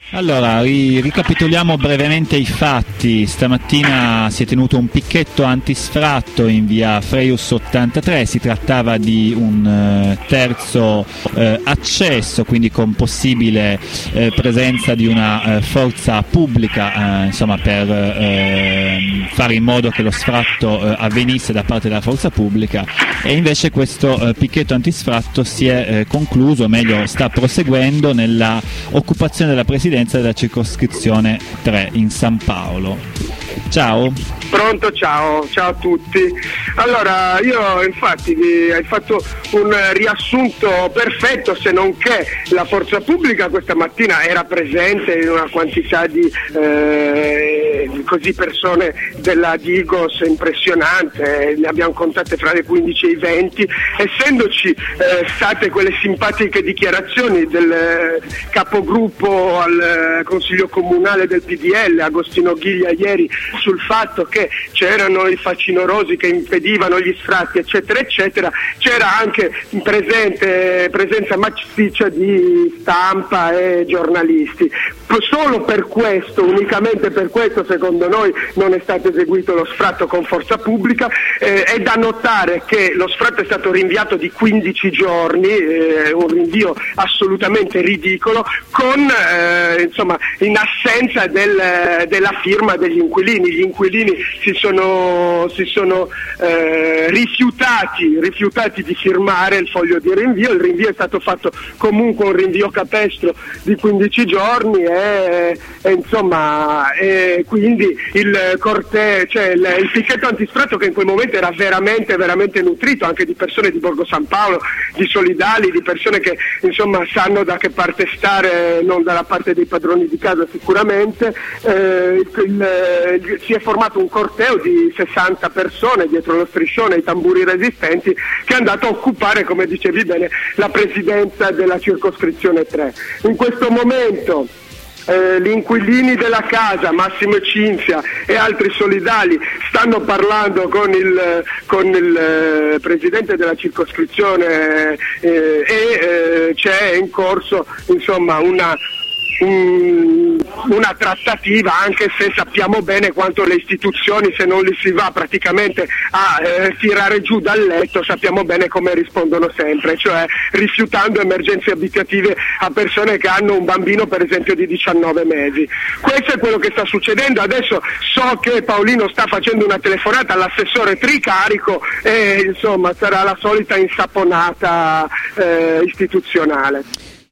Allora, ricapitoliamo brevemente i fatti. Stamattina si è tenuto un picchetto antisfratto in via Freius 83, si trattava di un terzo accesso, quindi con possibile presenza di una forza pubblica, per fare in modo che lo sfratto avvenisse da parte della forza pubblica, e invece questo picchetto antisfratto si è concluso, o meglio sta proseguendo, nella occupazione della presidenza della circoscrizione 3 in San Paolo. Ciao. Pronto, ciao a tutti. Allora, io infatti hai fatto un riassunto perfetto, se non che la forza pubblica questa mattina era presente in una quantità di persone della Digos impressionante, ne abbiamo contate fra le 15 e i 20, essendoci state quelle simpatiche dichiarazioni del capogruppo al Consiglio Comunale del PDL, Agostino Ghiglia, ieri, sul fatto che c'erano i facinorosi che impedivano gli sfratti, eccetera eccetera. C'era anche presenza massiccia di stampa e giornalisti. Solo per questo, unicamente per questo, secondo noi non è stato eseguito lo sfratto con forza pubblica. È da notare che lo sfratto è stato rinviato di 15 giorni, un rinvio assolutamente ridicolo, in assenza della firma degli inquilini. Gli inquilini si sono rifiutati di firmare il foglio di rinvio. Il rinvio è stato fatto comunque un rinvio capestro di 15 giorni e quindi il picchetto antisfratto, che in quel momento era veramente veramente nutrito anche di persone di Borgo San Paolo, di solidali, di persone che sanno da che parte stare, non dalla parte dei padroni di casa sicuramente. Si è formato un corteo di 60 persone dietro lo striscione, i tamburi resistenti, che è andato a occupare, come dicevi bene, la presidenza della circoscrizione 3. In questo momento gli inquilini della casa, Massimo Cinzia e altri solidali, stanno parlando con il presidente della circoscrizione e c'è in corso una trattativa, anche se sappiamo bene quanto le istituzioni, se non li si va praticamente a tirare giù dal letto, sappiamo bene come rispondono sempre, cioè rifiutando emergenze abitative a persone che hanno un bambino, per esempio, di 19 mesi. Questo è quello che sta succedendo. Adesso so che Paolino sta facendo una telefonata all'assessore Tricarico e sarà la solita insaponata istituzionale.